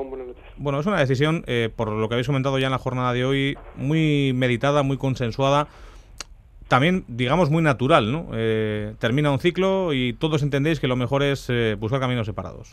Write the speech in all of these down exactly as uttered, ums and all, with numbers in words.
Ramón, buenas noches. Bueno, es una decisión, eh, por lo que habéis comentado ya en la jornada de hoy, muy meditada, muy consensuada, también, digamos, muy natural, ¿no? Eh, termina un ciclo y todos entendéis que lo mejor es eh, buscar caminos separados.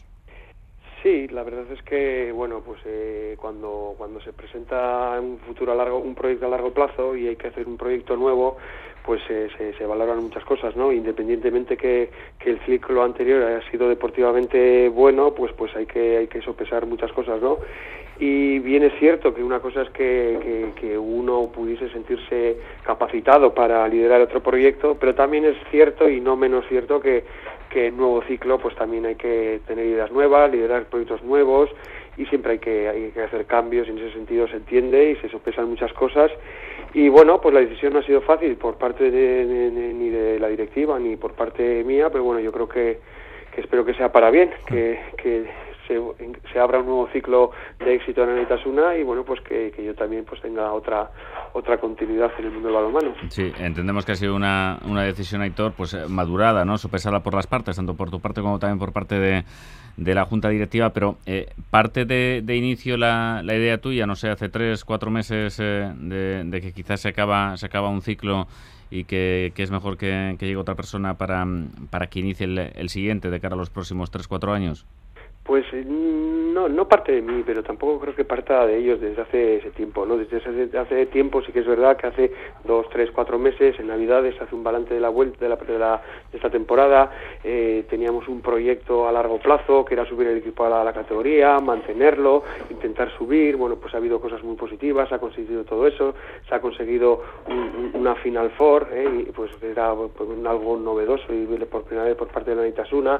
Sí, la verdad es que, bueno, pues eh, cuando cuando se presenta un futuro a largo, un proyecto a largo plazo y hay que hacer un proyecto nuevo, pues eh, se, se valoran muchas cosas, ¿no? Independientemente que, que el ciclo anterior haya sido deportivamente bueno, pues pues hay que hay que sopesar muchas cosas, ¿no? Y bien es cierto que una cosa es que, que, que uno pudiese sentirse capacitado para liderar otro proyecto, pero también es cierto y no menos cierto que que en nuevo ciclo pues también hay que tener ideas nuevas, liderar proyectos nuevos y siempre hay que hay que hacer cambios, y en ese sentido se entiende y se sopesan muchas cosas. Y bueno, pues la decisión no ha sido fácil por parte de, de, de, ni de la directiva ni por parte mía, pero bueno, yo creo que, que espero que sea para bien, que, que se, se abra un nuevo ciclo de éxito en Anaitasuna y bueno, pues que, que yo también pues tenga otra otra continuidad en el mundo del balonmano. Sí, entendemos que ha sido una, una decisión, Aitor, pues madurada, ¿no? Sopesada por las partes, tanto por tu parte como también por parte de, de la Junta Directiva, pero eh, parte de, de inicio la, la idea tuya, no sé, hace tres, cuatro meses eh, de, de que quizás se acaba, se acaba un ciclo y que, que es mejor que, que llegue otra persona para, para que inicie el, el siguiente de cara a los próximos tres, cuatro años. Pues no no parte de mí, pero tampoco creo que parta de ellos desde hace ese tiempo, ¿no? Desde hace, hace tiempo sí que es verdad que hace dos, tres, cuatro meses, en Navidades, hace un balance de la vuelta de, la, de, la, de esta temporada, eh, teníamos un proyecto a largo plazo, que era subir el equipo a la, a la categoría, mantenerlo, intentar subir, bueno, pues ha habido cosas muy positivas, se ha conseguido todo eso, se ha conseguido un, una Final Four, eh, y pues era pues, algo novedoso y por primera vez por parte de la Anaitasuna,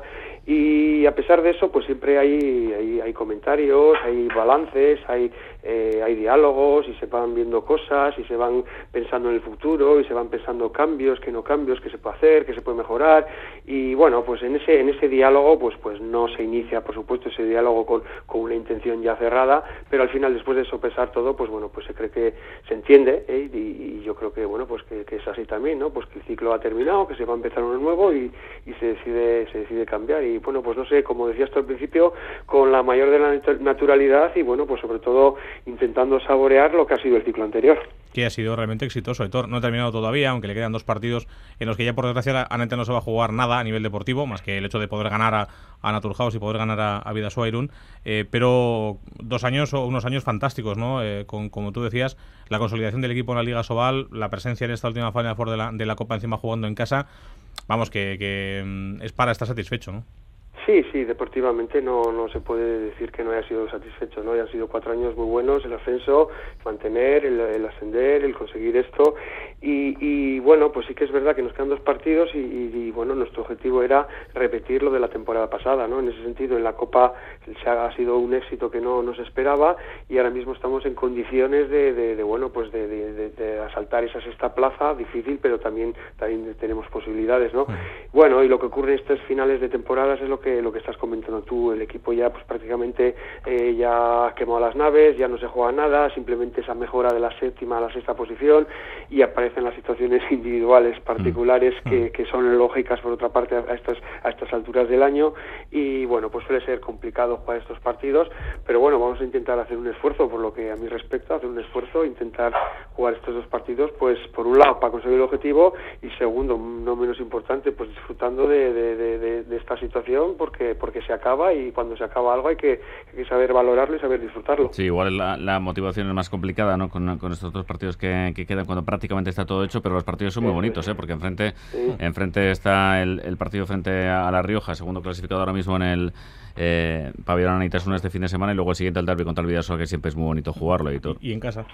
y a pesar de eso, pues siempre Hay, hay, hay comentarios, hay balances, hay, eh, hay diálogos y se van viendo cosas y se van pensando en el futuro y se van pensando cambios, que no cambios, que se puede hacer, que se puede mejorar y bueno, pues en ese en ese diálogo pues pues no se inicia, por supuesto, ese diálogo con, con una intención ya cerrada, pero al final después de sopesar todo, pues bueno, pues se cree que se entiende ¿eh? y, y yo creo que bueno, pues que, que es así también, ¿no? Pues que el ciclo ha terminado, que se va a empezar uno nuevo y, y se decide se decide cambiar y bueno, pues no sé, como decías tú al principio, con la mayor de la naturalidad y bueno, pues sobre todo intentando saborear lo que ha sido el ciclo anterior. Que ha sido realmente exitoso, Aitor. No ha terminado todavía, aunque le quedan dos partidos en los que ya por desgracia Anete no se va a jugar nada a nivel deportivo, más que el hecho de poder ganar a, a Naturhaus y poder ganar a, a Bidasoa Irún, eh, pero dos años o unos años fantásticos, ¿no? Eh, con, como tú decías, la consolidación del equipo en la Liga Sobal, la presencia en esta última Final Four de la, de la Copa encima jugando en casa, vamos, que, que es para estar satisfecho, ¿no? Sí, sí, deportivamente no no se puede decir que no haya sido satisfecho, ¿no? Ya han sido cuatro años muy buenos, el ascenso, mantener, el, el ascender, el conseguir esto y, y bueno, pues sí que es verdad que nos quedan dos partidos y, y, y bueno, nuestro objetivo era repetir lo de la temporada pasada, ¿no? En ese sentido, en la Copa se ha, ha sido un éxito que no nos esperaba y ahora mismo estamos en condiciones de, de, de bueno, pues de, de, de, de asaltar esa sexta plaza, difícil, pero también, también tenemos posibilidades, ¿no? Bueno, y lo que ocurre en estos finales de temporadas es lo que lo que estás comentando tú, el equipo ya pues prácticamente eh, ya ha quemado las naves, ya no se juega nada, simplemente esa mejora de la séptima a la sexta posición y aparecen las situaciones individuales particulares mm. que, que son lógicas por otra parte a estas a estas alturas del año y bueno, pues suele ser complicado jugar estos partidos, pero bueno, vamos a intentar hacer un esfuerzo por lo que a mí respecta, hacer un esfuerzo, intentar jugar estos dos partidos, pues por un lado para conseguir el objetivo y segundo, no menos importante, pues disfrutando de, de, de, de, de esta situación porque porque se acaba y cuando se acaba algo hay que, hay que saber valorarlo y saber disfrutarlo. Sí, igual la, la motivación es más complicada, ¿no? Con, con estos dos partidos que, que quedan cuando prácticamente está todo hecho, pero los partidos son muy bonitos, ¿eh? Porque enfrente, sí. enfrente está el, el partido frente a La Rioja, segundo clasificado ahora mismo en el eh, pabellón Anaitasuna este fin de semana y luego el siguiente al derbi contra el Bidasoa, que siempre es muy bonito jugarlo y todo. Y, y en casa.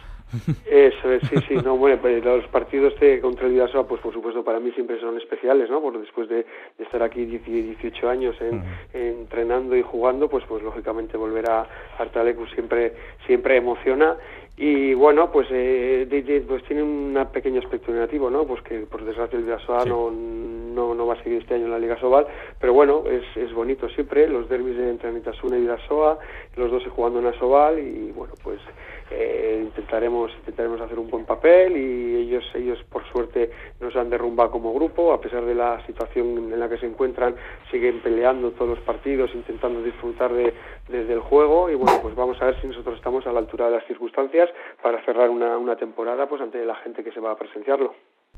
Eso es, sí, sí, no, bueno, pues los partidos de contra el Bidasoa, pues por supuesto para mí siempre son especiales, ¿no? Porque después de, de estar aquí dieciocho años en, uh-huh. entrenando y jugando, pues pues lógicamente volver a Artalecu siempre siempre emociona. Y bueno, pues eh, de, de, pues tiene un pequeño aspecto negativo, ¿no? Pues que por desgracia el Bidasoa sí. no no, no va a seguir este año en la Liga Sobal, pero bueno, es, es bonito siempre, los derbis entre Anaitasuna y Bidasoa, los dos jugando en la Sobal, y bueno, pues eh, intentaremos intentaremos hacer un buen papel, y ellos ellos por suerte nos han derrumbado como grupo, a pesar de la situación en la que se encuentran, siguen peleando todos los partidos, intentando disfrutar de, desde el juego, y bueno, pues vamos a ver si nosotros estamos a la altura de las circunstancias para cerrar una, una temporada pues ante la gente que se va a presenciarlo.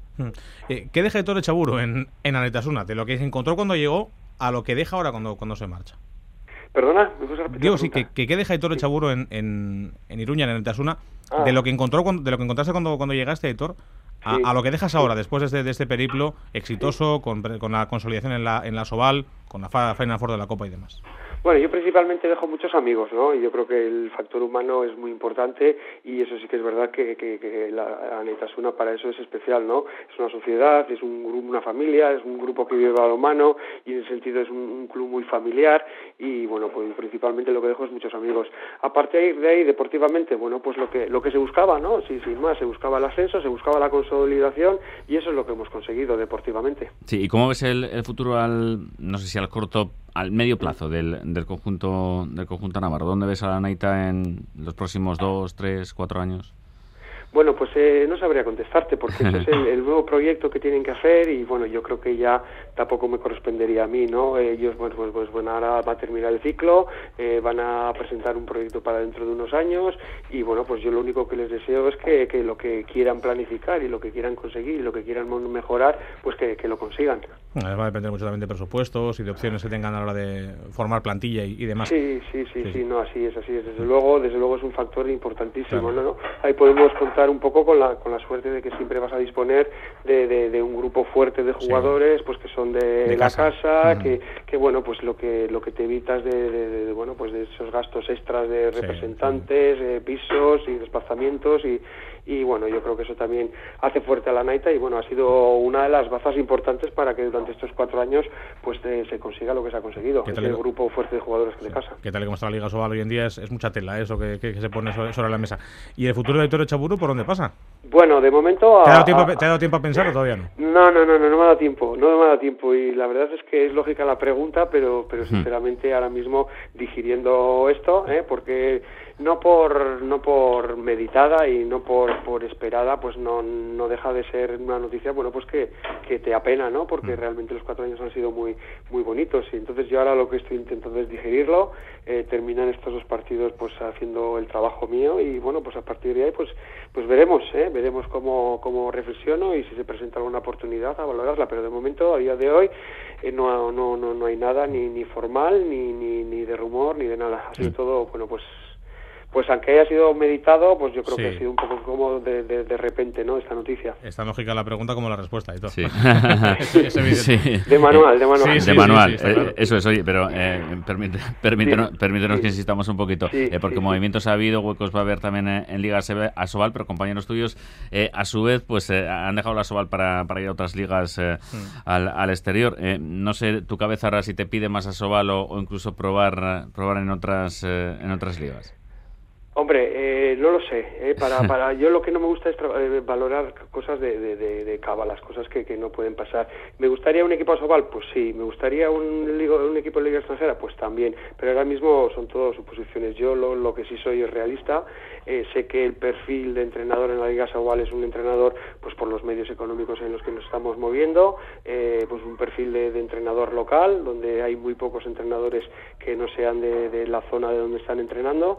Eh, ¿Qué deja Aitor Echaburu en, en Anaitasuna? De lo que se encontró cuando llegó a lo que deja ahora cuando, cuando se marcha. Perdona, ¿me puedes repetir? Digo, sí, que, que ¿qué deja Aitor Echaburu en, en, en Iruña, en Anaitasuna, ah. de lo que encontró cuando, de lo que encontraste cuando, cuando llegaste, Aitor, a, sí. a lo que dejas ahora, después de este, de este periplo exitoso, sí. con, con la consolidación en la, en la Sobal, con la Final Four de la Copa y demás? Bueno, yo principalmente dejo muchos amigos, ¿no? Y yo creo que el factor humano es muy importante, y eso sí que es verdad que, que, que la Anaitasuna para eso es especial, ¿no? Es una sociedad, es un grupo, una familia, es un grupo que vive balonmano, y en ese sentido es un, un club muy familiar, y bueno, pues principalmente lo que dejo es muchos amigos. Aparte de ahí, deportivamente, bueno, pues lo que lo que se buscaba, ¿no? Sí, sin más, se buscaba el ascenso, se buscaba la consolidación, y eso es lo que hemos conseguido deportivamente. Sí, ¿y cómo ves el, el futuro al, no sé si al corto, al medio plazo del, del conjunto del conjunto navarro? ¿Dónde ves a la Anaita en los próximos dos, tres, cuatro años? Bueno, pues eh, no sabría contestarte, porque ese es el, el nuevo proyecto que tienen que hacer, y bueno, yo creo que ya tampoco me correspondería a mí, ¿no? Ellos, bueno, pues, pues bueno, ahora va a terminar el ciclo, eh, van a presentar un proyecto para dentro de unos años, y bueno, pues yo lo único que les deseo es que, que lo que quieran planificar y lo que quieran conseguir y lo que quieran mejorar, pues que, que lo consigan. Bueno, va a depender mucho también de presupuestos y de opciones que tengan a la hora de formar plantilla y, y demás. Sí, sí, sí, sí, sí, no, así es, así es. Desde luego, desde luego es un factor importantísimo, claro. ¿no? ¿no? Ahí podemos contar un poco con la con la suerte de que siempre vas a disponer de, de, de un grupo fuerte de jugadores, sí. pues que son de, de la casa, casa mm. que, que bueno, pues lo que lo que te evitas de, de, de, de bueno, pues de esos gastos extras de representantes, sí, sí. Eh, pisos y desplazamientos, y y bueno, yo creo que eso también hace fuerte a la Anaita, y bueno, ha sido una de las bazas importantes para que durante estos cuatro años pues eh, se consiga lo que se ha conseguido, el el grupo fuerte de jugadores que sí. de casa. Que tal y como está la Liga Sobal hoy en día, es, es mucha tela eso que, que, que se pone sobre, sobre la mesa. ¿Y el futuro de Aitor Echaburu por dónde pasa? Bueno, de momento... A, ¿Te, ha dado tiempo, a, ¿Te ha dado tiempo a pensar o todavía no? No, no, no, no, no me ha dado tiempo, no me ha dado tiempo, y la verdad es que es lógica la pregunta, pero pero sinceramente ahora mismo digiriendo esto, ¿eh? porque no por no por meditada y no por por esperada, pues no no deja de ser una noticia, bueno, pues que, que te apena, ¿no? Porque realmente los cuatro años han sido muy muy bonitos, y entonces yo ahora lo que estoy intentando es digerirlo, eh, terminar estos dos partidos pues haciendo el trabajo mío, y bueno, pues a partir de ahí pues pues veremos, ¿eh? veremos cómo cómo reflexiono, y si se presenta alguna oportunidad a valorarla, pero de momento, a día de hoy, eh, no, no no no hay nada ni ni formal, ni ni ni de rumor, ni de nada, ha sido sí. todo, bueno, pues Pues aunque haya sido meditado, pues yo creo sí. que ha sido un poco como de, de, de repente, ¿no? Esta noticia. Es tan lógica la pregunta como la respuesta y todo. Sí. es, es sí. De manual, de manual. Sí, sí, de manual, sí, sí, eh, claro. Eso es, oye, pero eh, permite, permítenos, sí. permítenos sí. que insistamos un poquito, sí, eh, porque sí, movimientos sí. ha habido, huecos va a haber también en, en Liga Asobal, pero compañeros tuyos, eh, a su vez, pues eh, han dejado la Asobal para, para ir a otras ligas eh, mm. al, al exterior. Eh, no sé, tu cabeza ahora si te pide más Asobal o, o incluso probar probar en otras eh, en otras ligas. Hombre, eh, no lo sé. Eh, para, para yo lo que no me gusta es eh, valorar cosas de, de, de, de cábalas, cosas que, que no pueden pasar. ¿Me gustaría un equipo Asobal? Pues sí. ¿Me gustaría un, un equipo de liga extranjera? Pues también. Pero ahora mismo son todo suposiciones. Yo lo, lo que sí soy es realista. Eh, sé que el perfil de entrenador en la Liga Asobal es un entrenador, pues por los medios económicos en los que nos estamos moviendo, eh, pues un perfil de, de entrenador local, donde hay muy pocos entrenadores que no sean de, de la zona de donde están entrenando,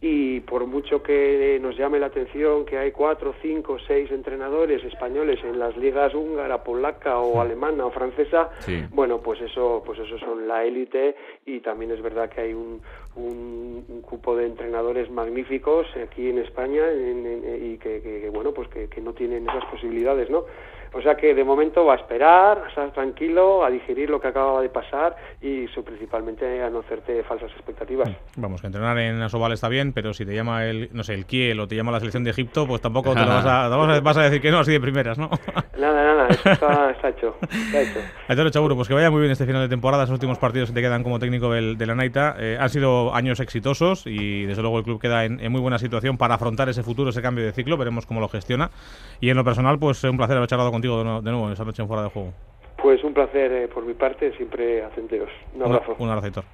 y por mucho que nos llame la atención que hay cuatro, cinco, seis entrenadores españoles en las ligas húngara, polaca o sí. alemana o francesa, sí. bueno, pues eso, pues eso son la élite, y también es verdad que hay un, un, un cupo de entrenadores magníficos aquí en España, en, en, y que, que, que bueno, pues que, que no tienen esas posibilidades, ¿no? O sea que de momento va a esperar, a estar tranquilo, a digerir lo que acaba de pasar, y eso principalmente a no hacerte falsas expectativas. Vamos, que entrenar en Asobal está bien, pero si te llama el, no sé, el Kiel o te llama la selección de Egipto, pues tampoco te lo vas a, vas a, vas a decir que no así de primeras, ¿no? Nada, nada, eso está, está hecho, está hecho. Aitor Echaburu, pues que vaya muy bien este final de temporada, esos últimos partidos que te quedan como técnico del, de la Anaita. Eh, han sido años exitosos y desde luego el club queda en, en muy buena situación para afrontar ese futuro, ese cambio de ciclo, veremos cómo lo gestiona. Y en lo personal, pues un placer haber charlado contigo de nuevo, de nuevo esa noche en Fuera de Juego. Pues un placer eh, por mi parte, siempre atendeos. Un abrazo. Un, un abrazo, Aitor.